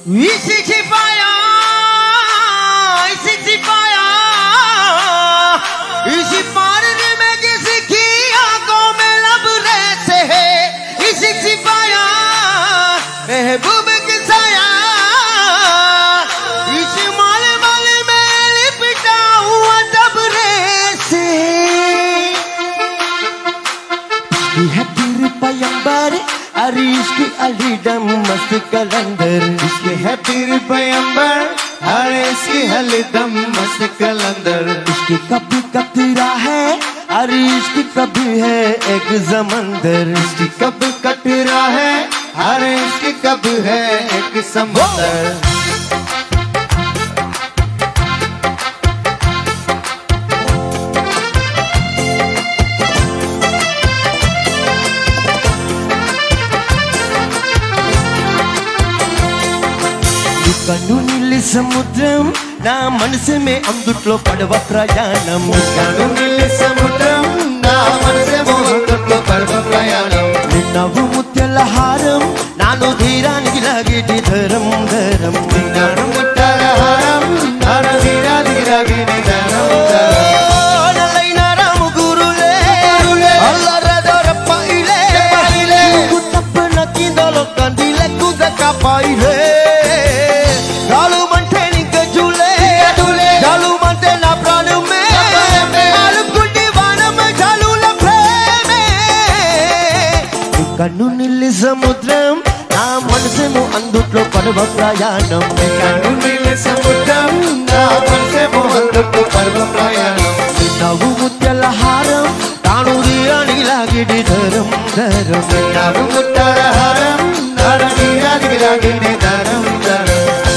इसी पाया इसी पानी में किसी की आंखों में लब रहते हैं इसी पाया महबूब की साया इसी माले माले में लिपटा हुआ दबरे से है पीर पैगंबर अरीश की अलीदम मस्त कलंदर इसके है पीर पैगंबर अरीश की अलीदम मस्त कलंदर इसकी कभी कतरा है अरीश की कभी है एक समंदर इसकी कब कतरा है अरीश की कब है एक समंदर కన్ను నీలి సముద్రం నా మనసు మే అందుట్లో పడవ ప్రయాణం కన్ను నీలి సముద్రం నా మనసు మే అందుట్లో పడవ ప్రయాణం నిన్నవు ముత్యాల హారం నాను ధీరానికి లాగేటి ధరం ధరం నిన్నను ముత్యాల హారం నాను ధీరానికి లాగేటి ధరం ధరం నల్లైన రాము గురులే అల్లరదరప్ప ఇలే కుతప్ప నకిందలో కందిలే కుదక పాయిలే కన్ను నీలి సముద్రం నా మనసేమో అందుట్లో పడవ ప్రయాణం కన్ను నీలి సముద్రం నా మనసేమో అందుట్లో పడవ ప్రయాణం నవ్వు ముత్యాల హారం తాను తీరానికి లాగిడి ధరం ధరం నవ్వు ముత్యాల హారం తాను తీరానికి లాగిడి ధరం ధరం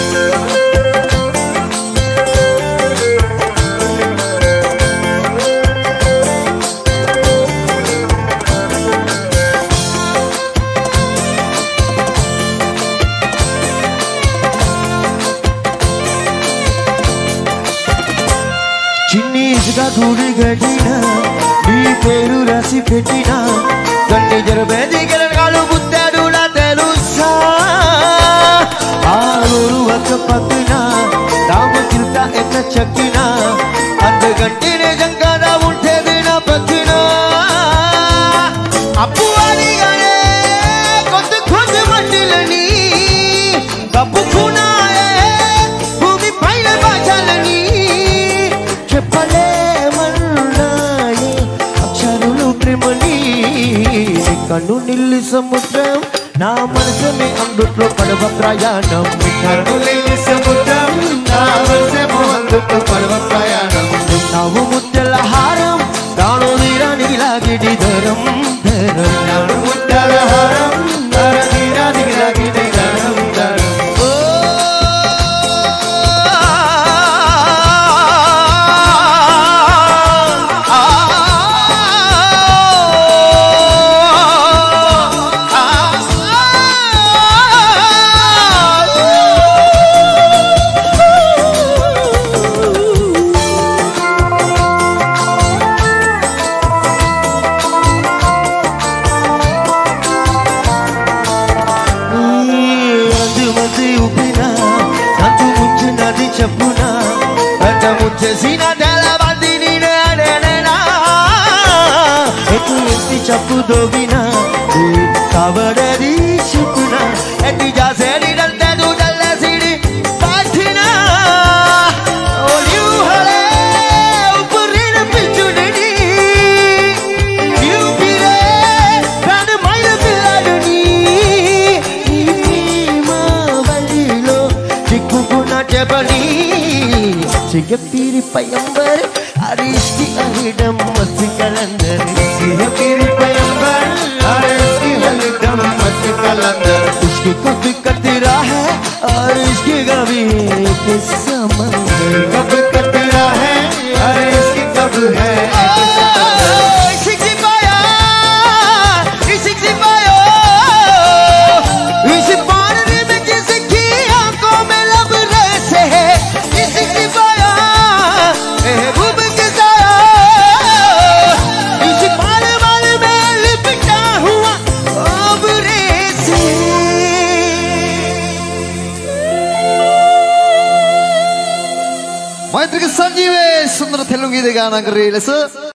గుడి గడిన నీ పేరు రాసి పెట్టిన కన్ని జరబేది గెలగాలు బుద్ధాడు నా తెలుసా ఆ ఊరు ఒక పక్కన రామచిలుక ఎన్న చక్కిన అర్ధగంటి నిజంగా ఉంటేది నా పక్కన అప్పు అడిగానే కొద్ది కొద్ది మట్టిలని కప్పుకున్నాయే భూమి పైన బాచాలని చెప్పలే కన్ను నీలి సముద్రం నా మనసుని అందుట్లో పడవ ప్రయాణం కన్ను నీలి సముద్రం నా మనసేమో అందుట్లో పడవ ప్రయాణం నవ్వు ముత్యాల హారం తాను తీరానికి లాగిడి ధరం ధరం నవ్వు ముత్యాల హారం తాను తీరానికి లాగిడి ధరం ధరం చెప్పునా అట ముచ్చేసిన తెలబంది నేనేనా ఎటు ఎత్తి చెప్పు దోగినా కవడది చెప్పునా ఎట్టి జాసేడి డల్తెడు డల్లసిడి పాఠినా ఓలియుహలే ఉపురిన పిచ్చుడిని యూపిరే ప్రాణ మైల పిల్లడుని మా వల్లిలో చిక్కుకున్న చెబని सिगे पीर पैगंबर अरीश की अलीदम मस्त कलंदर सिगे पीर पैगंबर अरीश की अलीदम मस्त कलंदर इसकी कभी कतरा है और इसकी कभी एक समंदर कब कतरा है और इसकी कब है मैत्री के संजीवे सुंदर तेलुगु गाना कर रही है